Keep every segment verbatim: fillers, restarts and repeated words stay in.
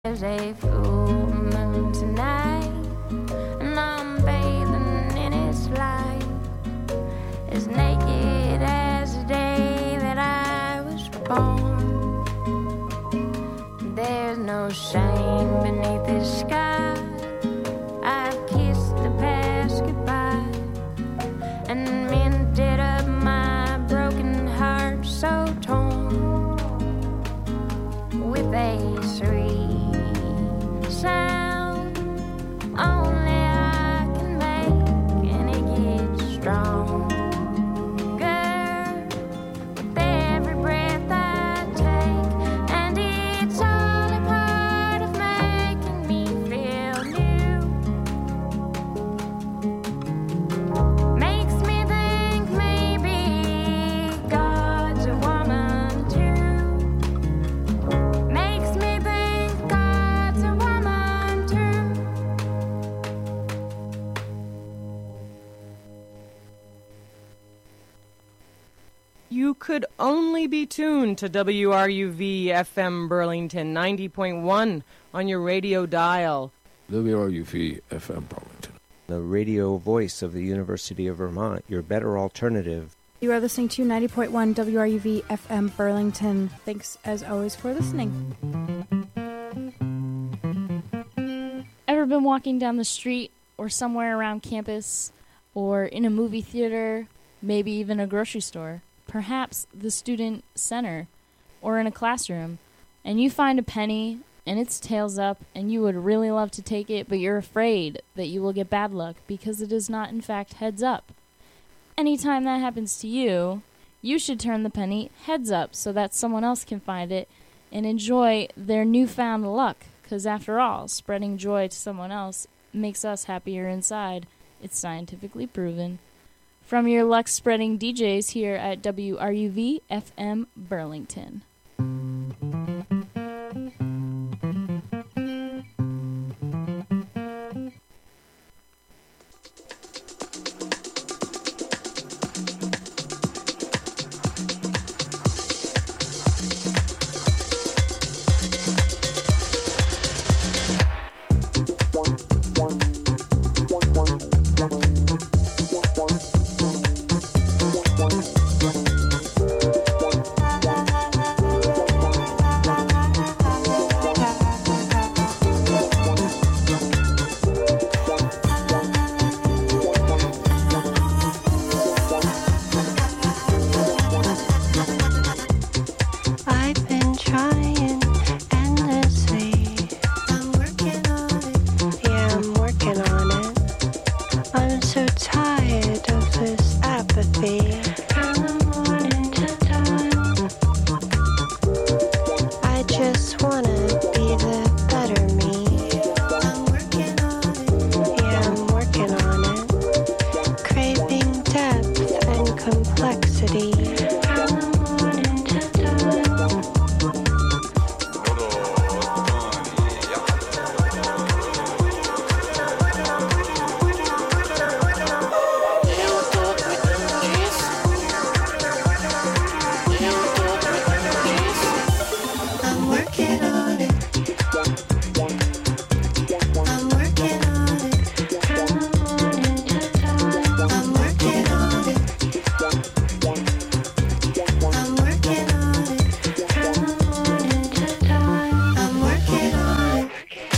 There's a full moon tonight, and I'm bathing in its light, as naked as the day that I was born. There's no shame beneath this sky. I've kissed the past goodbye and mended up my broken heart so torn with a sweet sound only I can make, and it gets stronger with every breath I take, and it's all a part of making me feel new. Makes me think maybe God's a woman too. Makes me think God's a woman too. You could only be tuned to W R U V F M Burlington ninety point one on your radio dial. W R U V F M Burlington. The radio voice of the University of Vermont, your better alternative. You are listening to ninety point one W R U V F M Burlington. Thanks, as always, for listening. Ever been walking down the street or somewhere around campus or in a movie theater, maybe even a grocery store, perhaps the student center or in a classroom, and you find a penny and its tails up and you would really love to take it, but you're afraid that you will get bad luck because it is not in fact heads up? Anytime that happens to you, you should turn the penny heads up so that someone else can find it and enjoy their newfound luck, because after all, spreading joy to someone else makes us happier inside. It's scientifically proven. From your luck-spreading D Js here at W R U V F M Burlington. I've been trying endlessly. I'm working on it. Yeah, I'm working on it. I'm so tired of this apathy. From the morning till dawn. I just wanna be the better me. I'm working on it. Yeah, I'm working on it. Craving depth and complexity. From the morning till dawn. I'm working on it. I'm working on it. From the morning till dawn. I'm working on it. I'm working on it. From the morning till dawn. I'm working on it.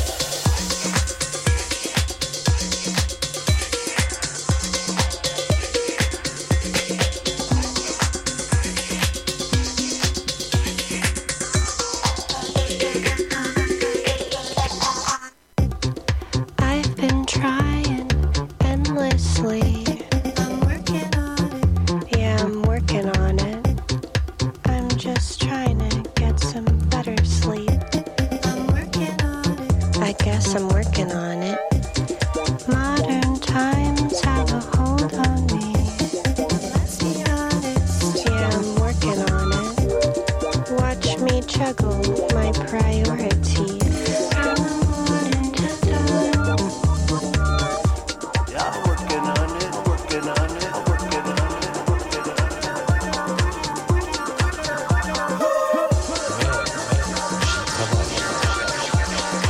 I've been trying endlessly. I'm working on it. Yeah, I'm working on it. I'm just trying to get some better sleep. I'm working on it. I guess I'm working on it. Modern times have a hold on me. Let's be honest. Yeah, I'm working on it. Watch me juggle my priorities. From the morning till dawn. Yeah, working on it, working on it, working on it, working on it.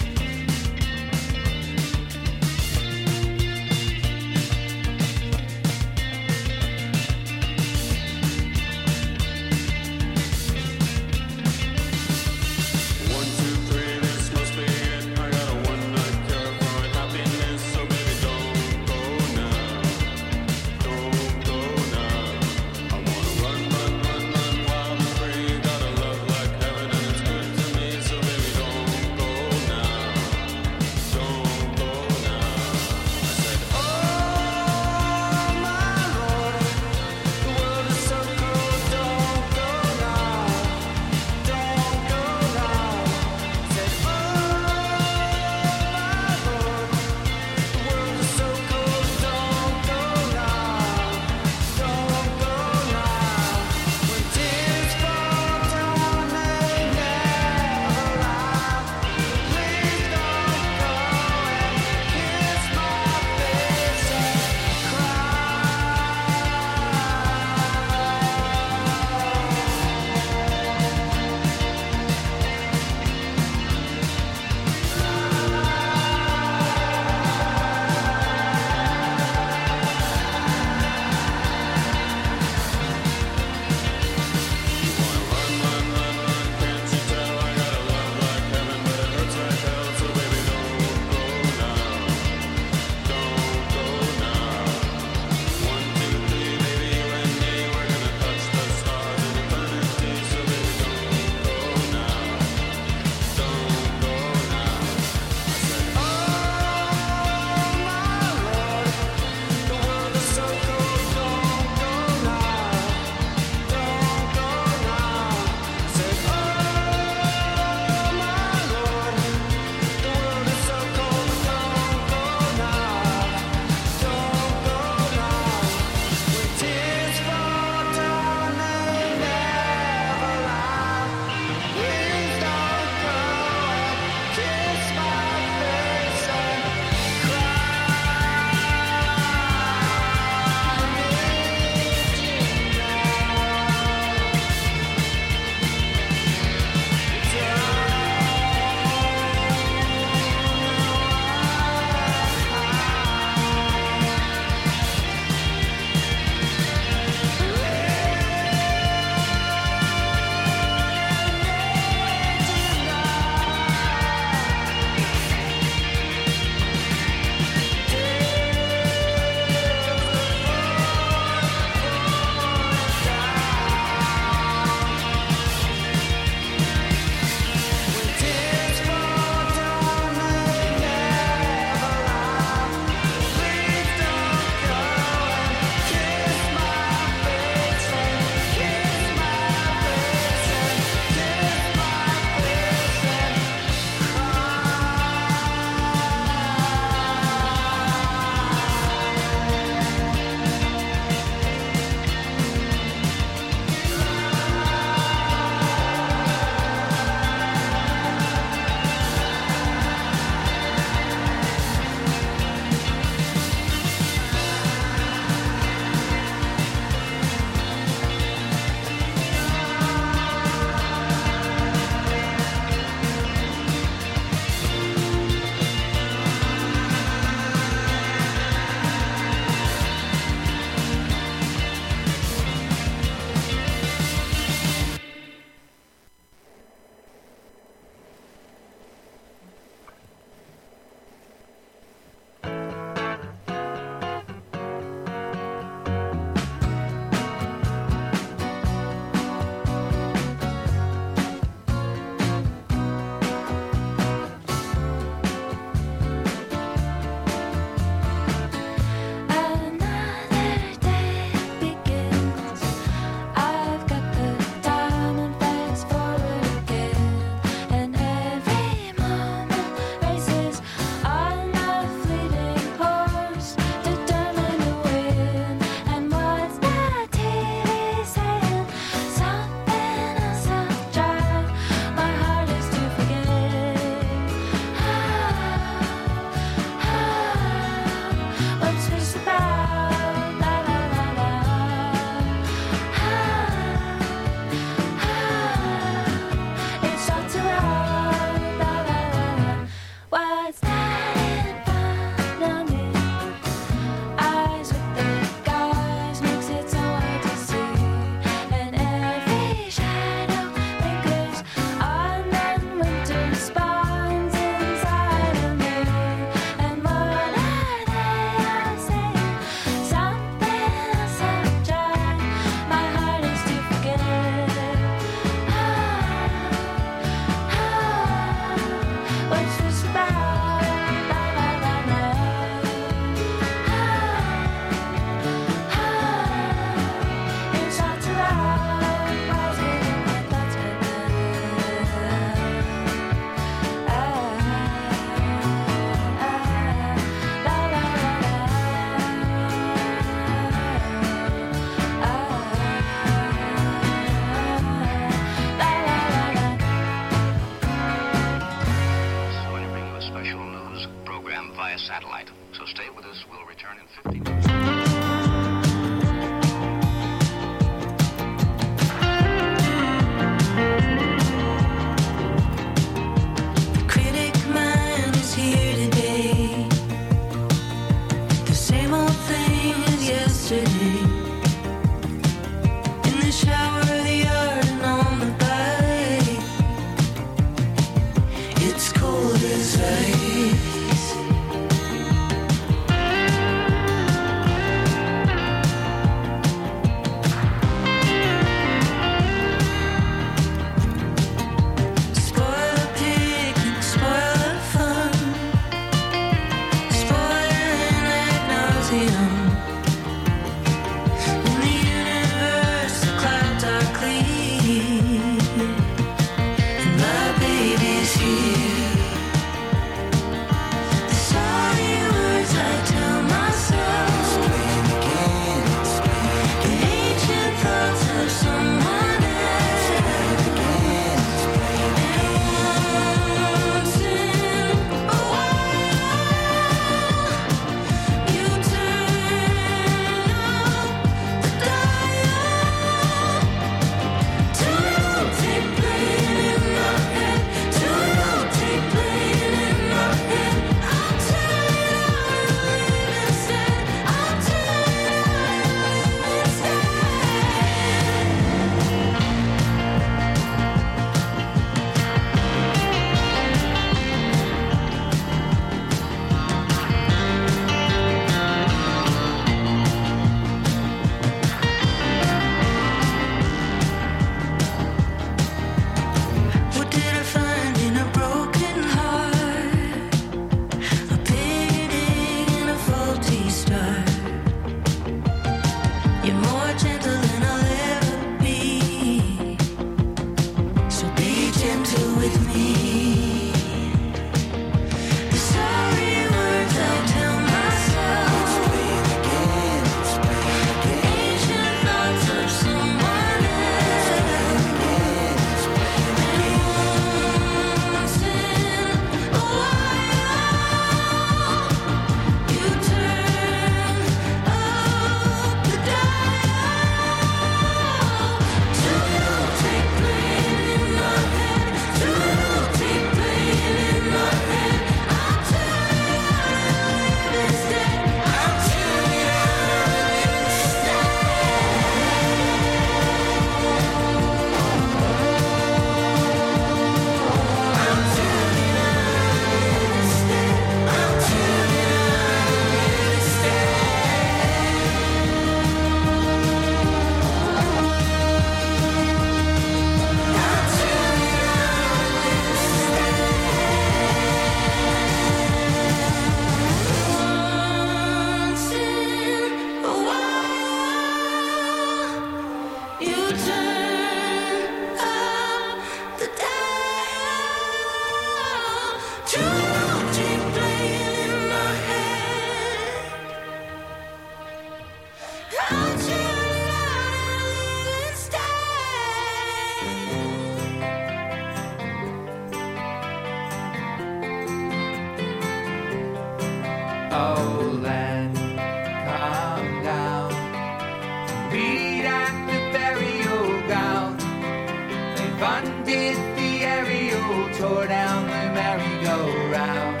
Funded the aerial, tore down the merry-go-round.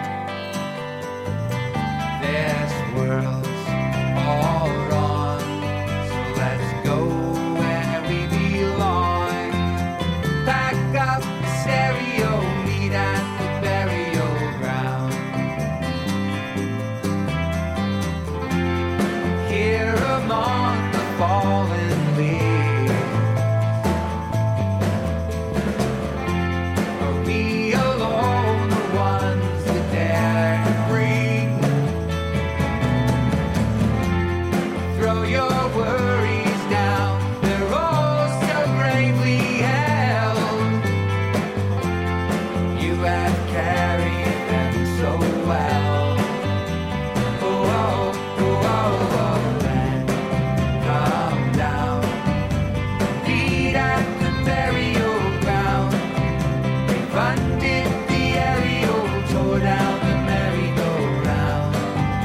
This world's all wrong, so let's go where we belong. Pack up the stereo, meet at the burial ground. Here among the fallen leaves, are we alone, the ones that dare to breathe? Throw your worries down, they're all so bravely held. You have carried them so well. Oh, oh, oh, oh, oh, then come down. Feet at the burial ground. They funded the aerial, tore down the merry-go-round.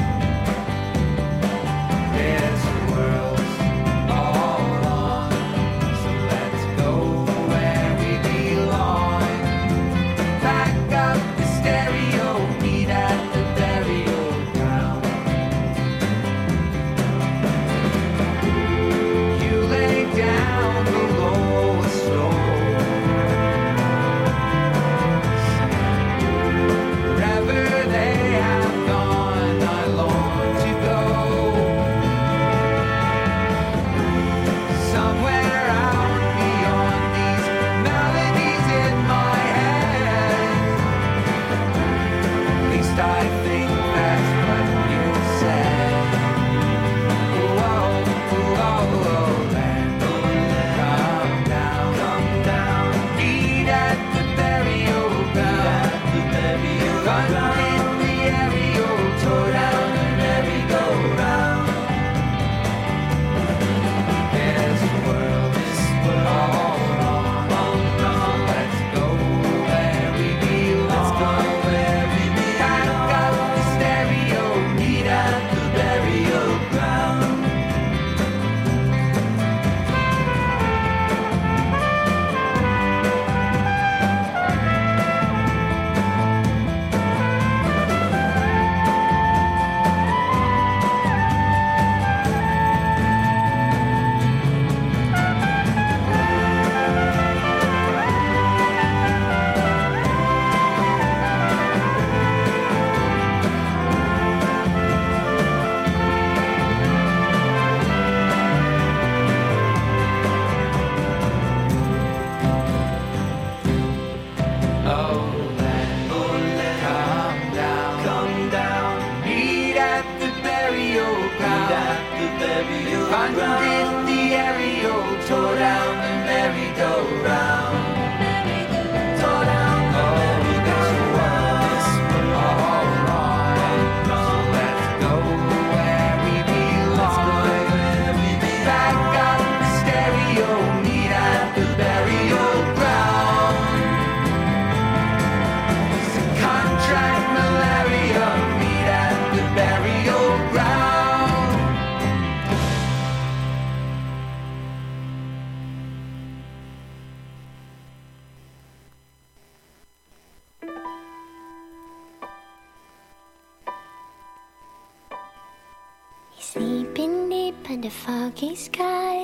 This world's all wrong, so let's go where we belong. Pack up the stereo, meet at the burial ground. You lay down the lowest stone. Wherever they have gone, I long to go. Somewhere out beyond these melodies in my head. At least I think that's what you said. Oh, oh, oh, oh, oh, then come down, come down. Meet at the burial ground. Funded the aerial, tore down the merry-go-round. This world is all wrong, so let's go where we belong. Pack up the stereo, meet at the burial ground. Oh, then come down, come down. Meet at the burial ground. Funded the aerial, tore down the merry-go-round. Tore down the merry-go-round. This world all wrong, so let's go where we belong. Pack up the stereo, meet at the burial ground. Contract malaria, meet at the burial ground. Sleeping deep under foggy sky,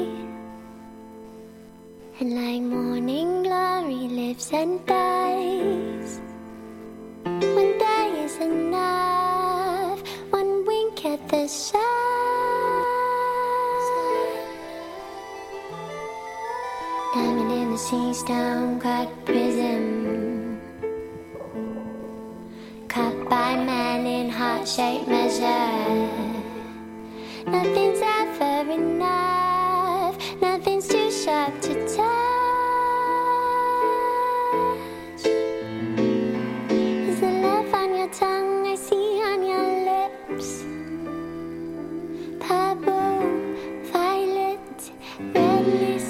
and like morning glory lives and dies. One day is enough, one wink at the sun. Diamond in the sea, stone-cut prism, cut by man in heart-shaped measure. Nothing's ever enough, nothing's too sharp to touch. Is the love on your tongue I see on your lips? Purple, violet, redness.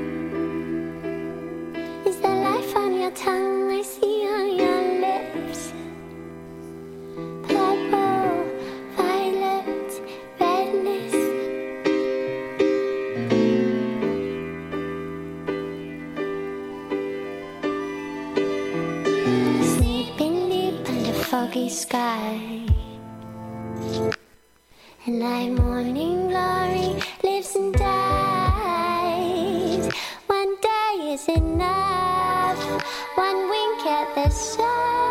Is the life on your tongue I see on your lips? Purple, violet, redness. foggy sky. And like morning glory lives and dies. One day is enough, one wink at the sun.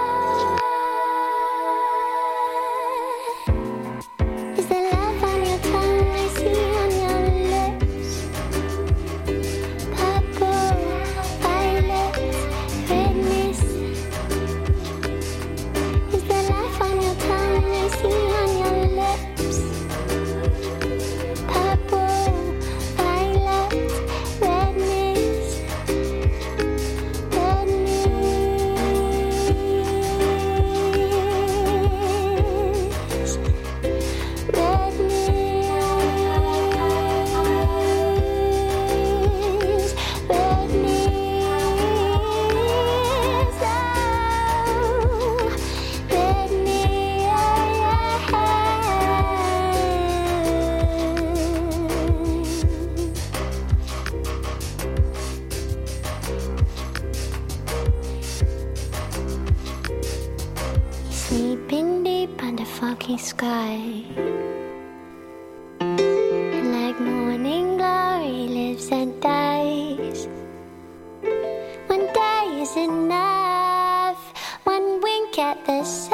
Is the love on your tongue I see on your lips? Purple, violet, red mist. Is the life on your tongue I see on your lips? Purple, violet, red mist, red mist, red mist, red mist, oh, red mist. Sleeping deep under foggy sky. And like morning glory lives and dies. One day is enough, one wink at the sun.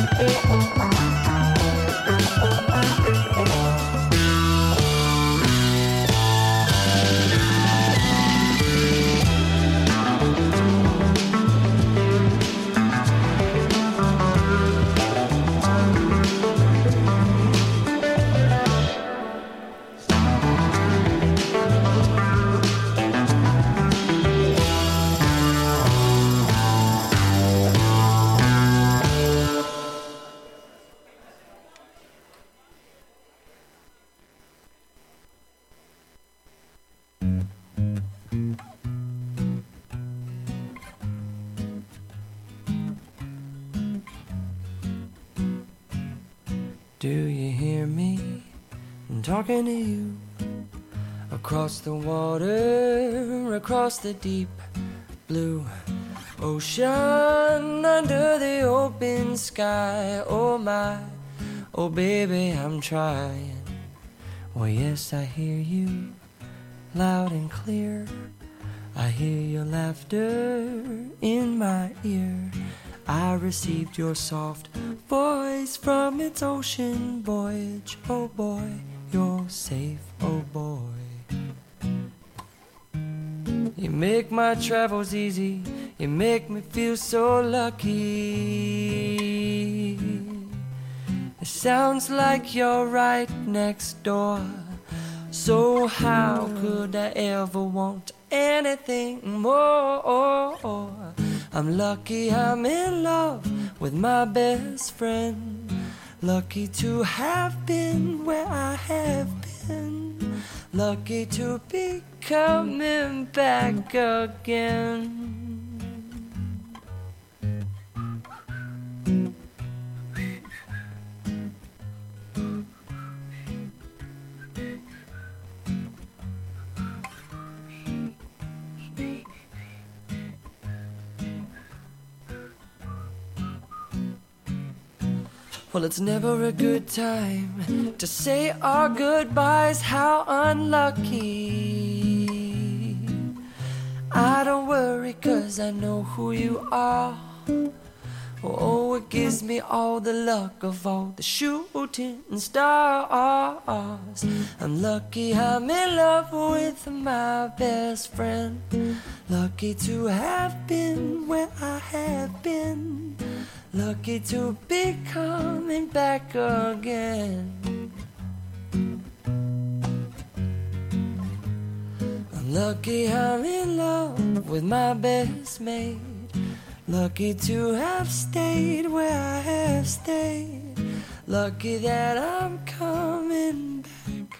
Do you hear me? I'm talking to you. Across the water, across the deep blue ocean, under the open sky. Oh my, oh baby, I'm trying. Well, yes, I hear you loud and clear. I hear your laughter in my ear. I received your soft voice from its ocean voyage. Oh boy, you're safe, oh boy. You make my travels easy, you make me feel so lucky. It sounds like you're right next door. So how could I ever want anything more? I'm lucky I'm in love with my best friend. Lucky to have been where I have been. Lucky to be coming back again. Well, it's never a good time to say our goodbyes. How unlucky. I don't worry 'cause I know who you are. Oh, it gives me all the luck of all the shooting stars. I'm lucky I'm in love with my best friend. Lucky to have been where I have been. Lucky to be coming back again. I'm lucky I'm in love with my best mate. Lucky to have stayed where I have stayed. Lucky that I'm coming back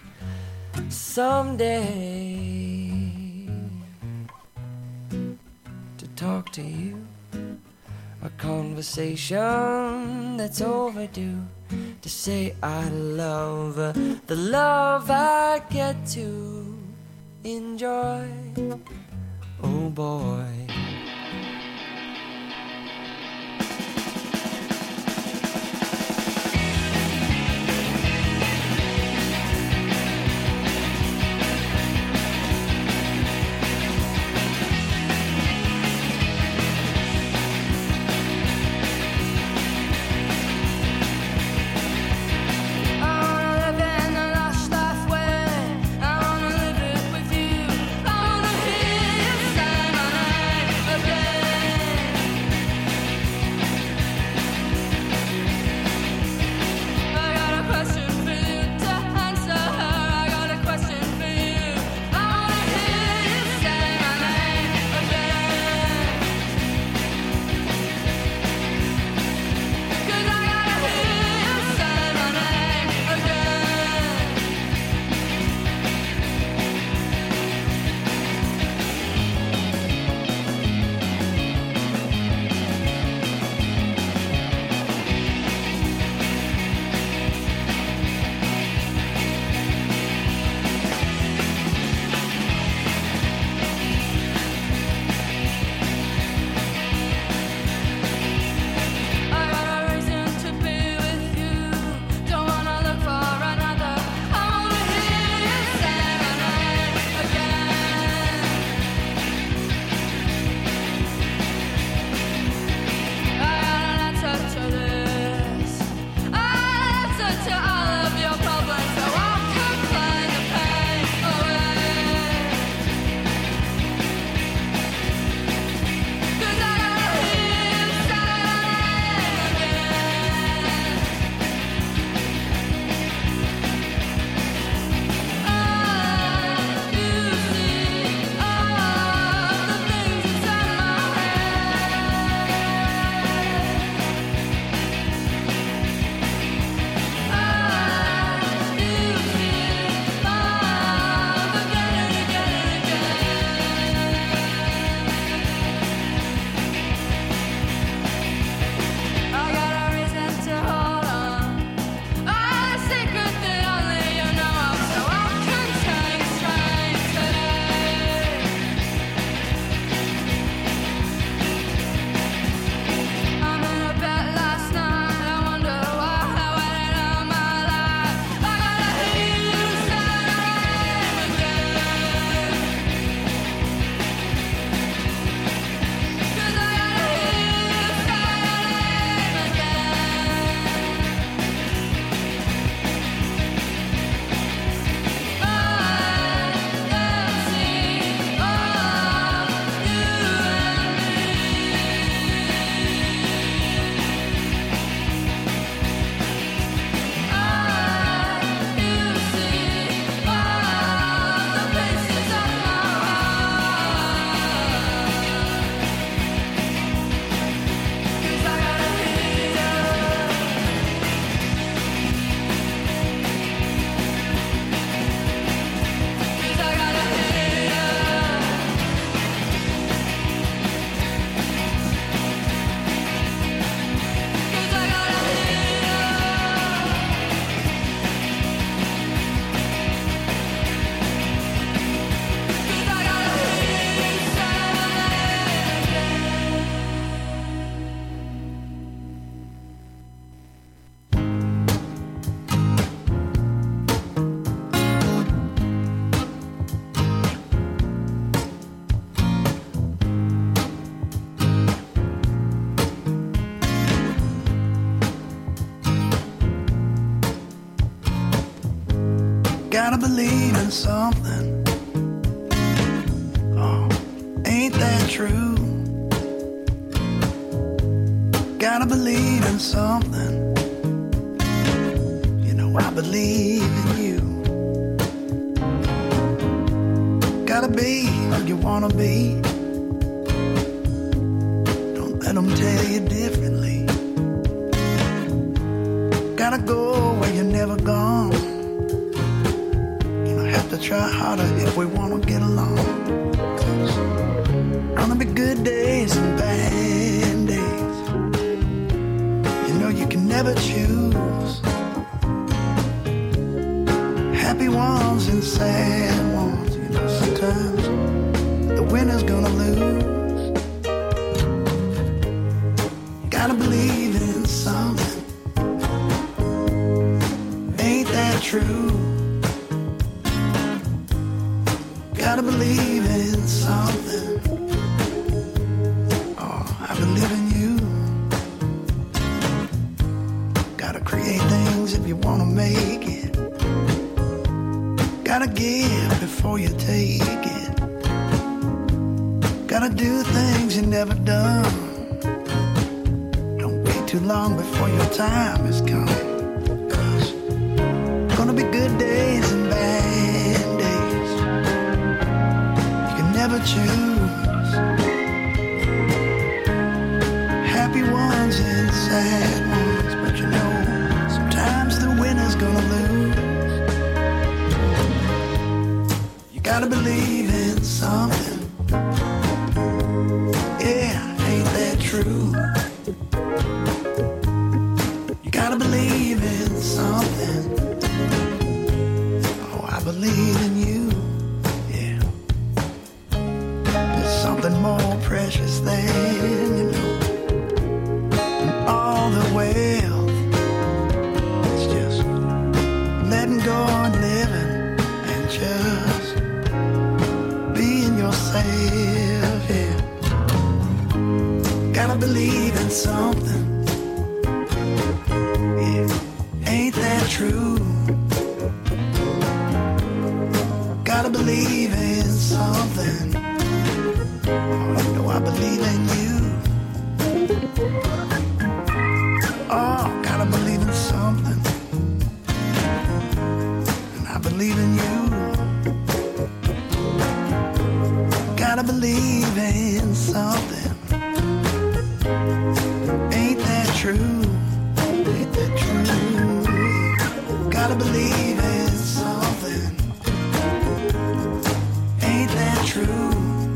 someday to talk to you. A conversation that's overdue. To say I love the love I get to enjoy. Oh boy. I wanna live it with you. I wanna hear you say my name. Gotta believe in something. Oh, ain't that true? Gotta believe in something. You know I believe in you. Gotta be who you wanna be. Don't let them tell you differently. Gotta go where you're never gone. You know, have to try harder if we wanna get along. 'Cause gonna be good days and bad days. You know you can never choose. Happy ones and sad ones. You know sometimes the winner's gonna lose. Gotta believe in something. Ain't that true? Gotta believe in something. Oh, I believe in you. Gotta create things if you wanna make it. Gotta give before you take it. Gotta do things you never done. Don't wait too long before your time is come. 'Cause gonna be good days and bad days. You can never choose. Happy ones and sad ones. But you know, sometimes the winner's gonna lose. You gotta believe in something. Yeah, ain't that true? You gotta believe in something. Oh, I believe in you. Yeah. There's something more precious than, you know, than all the wealth. It's just letting go and living and just being yourself. Yeah. Gotta believe in something. Yeah, ain't that true? Gotta believe in something. Oh, you know I believe in you. Oh, gotta believe in something. And I believe in you. Gotta believe in something. Ain't that true? Ain't that true? Gotta believe in something. Ain't that true?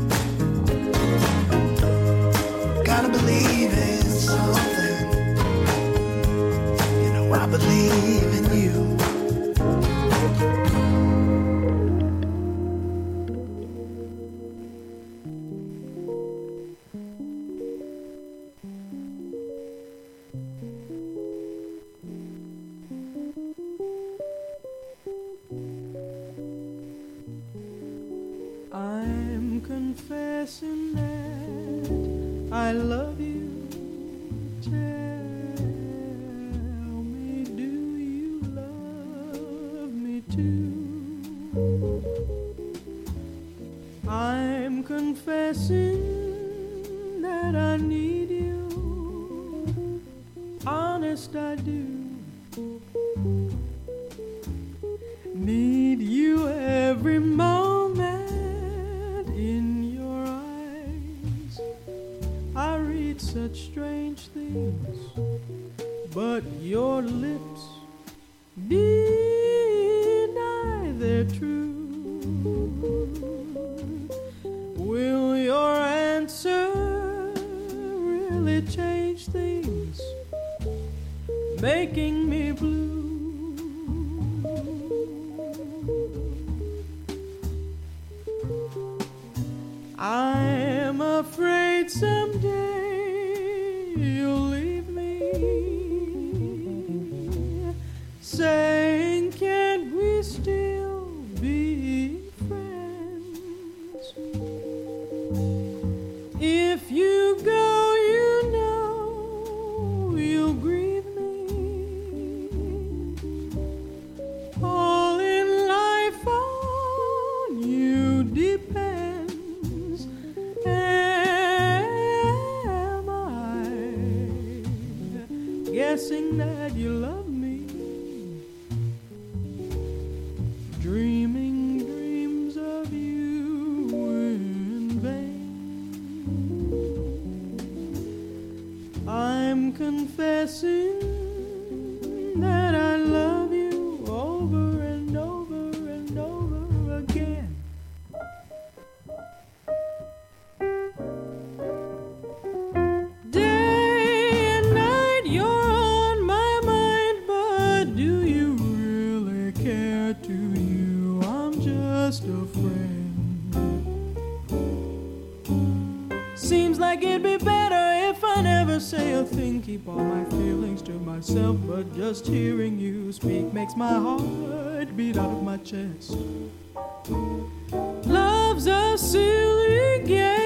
Gotta believe in something. You know I believe in you. I'm confessing that I love you. Tell me, do you love me too? I'm confessing that I need you. Honest, I do. Need you every moment. In your eyes I read such strange things, but your lips deny their truth. Will your answer really change things, making me blue? I'm afraid someday you'll leave me, saying, can't we still be friends? If you go, you know you'll grieve me. All in life matter to you? I'm just a friend. Seems like it'd be better if I never say a thing, keep all my feelings to myself, but just hearing you speak makes my heart beat out of my chest. Love's a silly game.